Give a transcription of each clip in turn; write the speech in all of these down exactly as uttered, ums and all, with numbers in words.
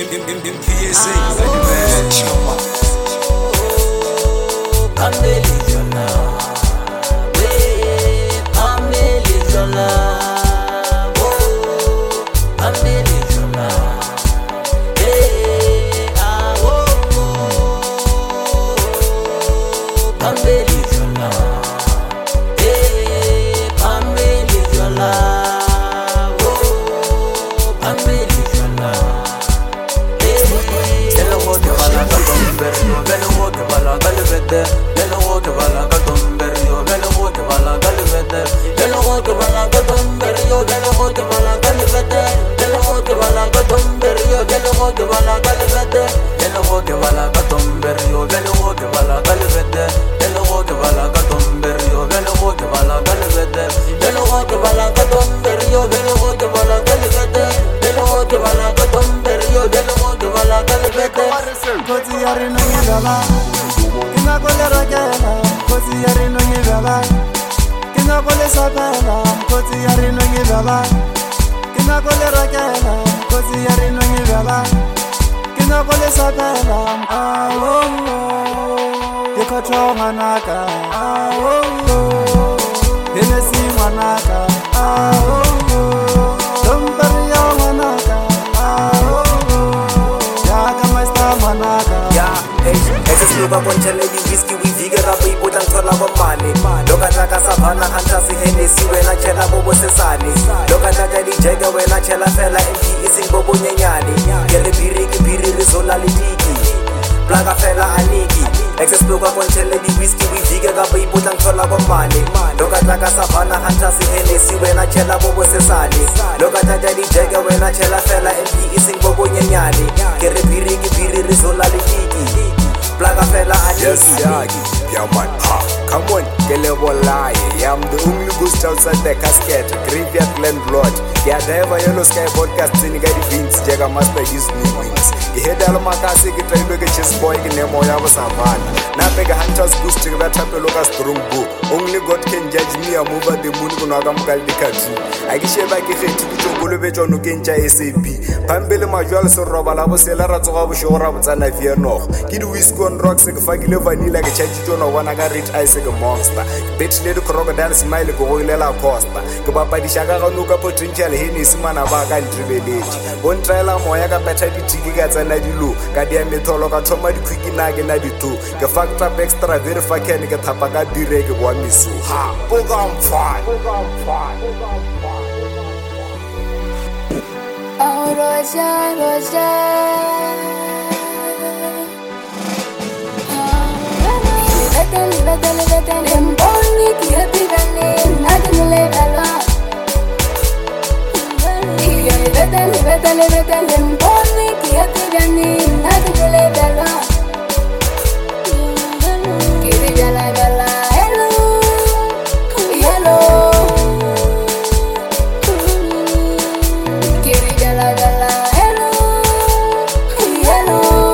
P S A, like Pambili Zola, we Pambili Zola, oh, Pambili Zola, eh, ah, oh, Pambili Zola, eh, Pambili Zola, oh, Pambili Zola, eh, hello, what you wanna go to bed? Hello, what you wanna go to bed? Hello, what you wanna go to bed? Hello, what you wanna go to bed? Hello, what you wanna go to bed? Hello, what you wanna go to bed? Hello, what you wanna go to bed? Hello, what you wanna go to bed? Hello, what you wanna go to bed? Hello, what you wanna go to bed? Hello, what you wanna go to bed? Hello, what you wanna go to bed? Hello, what you wanna go to bed? Hello, what you wanna go to bed? Hello, what you wanna go to bed? Hello, what you wanna go to bed? Kotsi ya rino ngibala Kina kole ragela Kotsi ya rino ngibala Kina kole sapela Kotsi ya rino ngibala Kina kole ragela Kotsi ya rino ngibala Kina kole sapela Ah oh oh Yekotho manaka Ah oh oh Hennessy manaka Ah oh oh Domberiya manaka Ah oh oh Yaka master manaka Esesiluka konchele di whisky wivike rapo ipota ngithola komane lokataka savana hantasi Hennessy wena chela bobo sesane lokataka di jeke wena chela fela M P isingbobo nyenyane kele biriki biriri zola litiki plaga fela aniki Esesiluka konchele di whisky wivike rapo ipota ngithola komane lokataka savana hantasi Hennessy wena chela bobo sesane lokataka di jeke wena chela fela M P isingbobo nyenyane kele biriki biriri zola litiki plaga fella aniki. Yes, Yagi, yeah man, ha, come on, Kelebola, I'm the only ghost outside the casket, graveyard landlord. Yeah, the ever yellow sky podcast in Gary Beans, Jaga Master use new wings. He had Alamakasi, get a look at his boy in Nemoya Savan. Now beg a hunter's goose to that type of look as strong book. Only God can judge me, I move at the moon on Agam Kaldikatu. I get you back if it to Gulubet on Ukenja S A P. Pambele Majual so Robalabo Selara to our show up and I fear no. Kid whisk on rocks like a fagile vanilla, like a chachito or one I got rich ice like a monster. Bitch little crocodile smile like a Oilela Costa. Kabapa di Shaga Nuka potential Hennis Manabaka and Trivelage. One trial Moyaga Patati Tigas and Nadilu. Kadia Metoloka Toma the quick nag and Naditu. The fact up extra very fucking get Tapaga direct one misu. Ha, Bogam fine. Oh, Roja, Roja. Vete, vete, vete, emboni que te vale, nada no le valor. Vete, vete, vete, emboni que te vale, nada no le valor. Que te vale, vale, hello, hello. Que te vale, vale, hello, hello.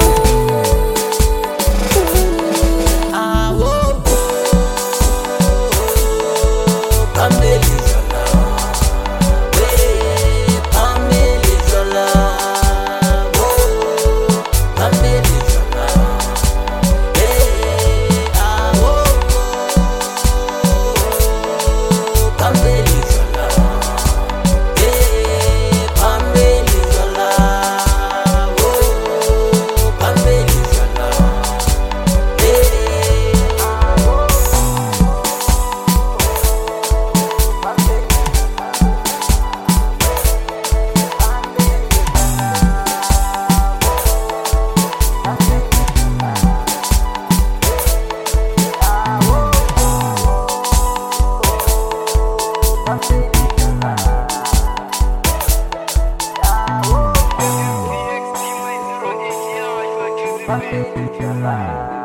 Pambili Zola.